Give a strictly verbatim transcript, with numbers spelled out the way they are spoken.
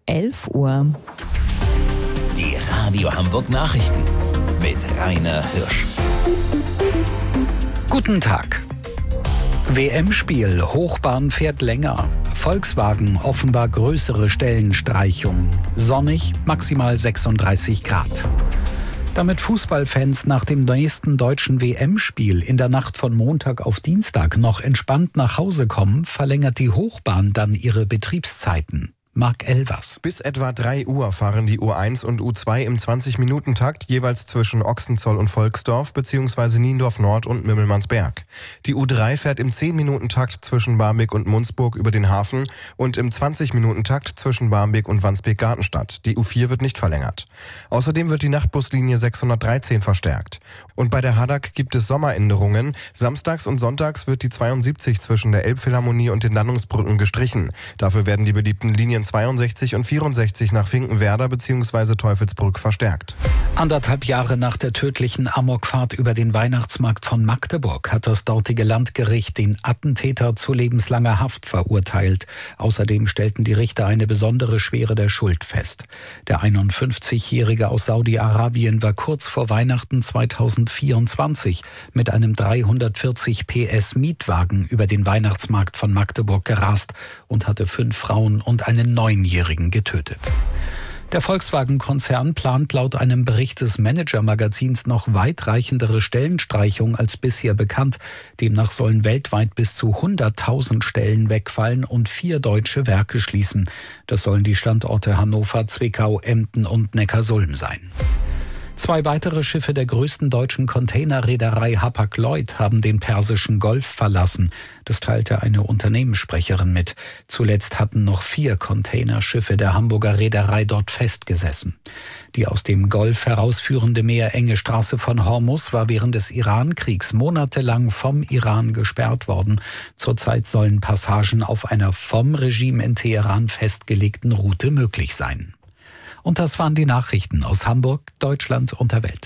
elf Uhr. Die Radio Hamburg Nachrichten mit Rainer Hirsch. Guten Tag. W M-Spiel, Hochbahn fährt länger. Volkswagen offenbar größere Stellenstreichung. Sonnig, maximal sechsunddreißig Grad. Damit Fußballfans nach dem nächsten deutschen W M-Spiel in der Nacht von Montag auf Dienstag noch entspannt nach Hause kommen, verlängert die Hochbahn dann ihre Betriebszeiten. Marc Elvers. Bis etwa drei Uhr fahren die U eins und U zwei im zwanzig-Minuten-Takt jeweils zwischen Ochsenzoll und Volksdorf bzw. Niendorf Nord und Mümmelmannsberg. Die U drei fährt im zehn-Minuten-Takt zwischen Barmbek und Munzburg über den Hafen und im zwanzig-Minuten-Takt zwischen Barmbek und Wandsbek-Gartenstadt. Die U vier wird nicht verlängert. Außerdem wird die Nachtbuslinie sechshundertdreizehn verstärkt. Und bei der Haddock gibt es Sommeränderungen. Samstags und sonntags wird die zweiundsiebzig zwischen der Elbphilharmonie und den Landungsbrücken gestrichen. Dafür werden die beliebten Linien zweiundsechzig und vierundsechzig nach Finkenwerder bzw. Teufelsbrück verstärkt. Anderthalb Jahre nach der tödlichen Amokfahrt über den Weihnachtsmarkt von Magdeburg hat das dortige Landgericht den Attentäter zu lebenslanger Haft verurteilt. Außerdem stellten die Richter eine besondere Schwere der Schuld fest. Der einundfünfzigjährige aus Saudi-Arabien war kurz vor Weihnachten zweitausendvierundzwanzig mit einem dreihundertvierzig P S Mietwagen über den Weihnachtsmarkt von Magdeburg gerast und hatte fünf Frauen und einen Neunjährigen getötet. Der Volkswagen-Konzern plant laut einem Bericht des Manager-Magazins noch weitreichendere Stellenstreichungen als bisher bekannt. Demnach sollen weltweit bis zu hunderttausend Stellen wegfallen und vier deutsche Werke schließen. Das sollen die Standorte Hannover, Zwickau, Emden und Neckarsulm sein. Zwei weitere Schiffe der größten deutschen Containerreederei Hapag-Lloyd haben den Persischen Golf verlassen. Das teilte eine Unternehmenssprecherin mit. Zuletzt hatten noch vier Containerschiffe der Hamburger Reederei dort festgesessen. Die aus dem Golf herausführende meerenge Straße von Hormuz war während des Iran-Kriegs monatelang vom Iran gesperrt worden. Zurzeit sollen Passagen auf einer vom Regime in Teheran festgelegten Route möglich sein. Und das waren die Nachrichten aus Hamburg, Deutschland und der Welt.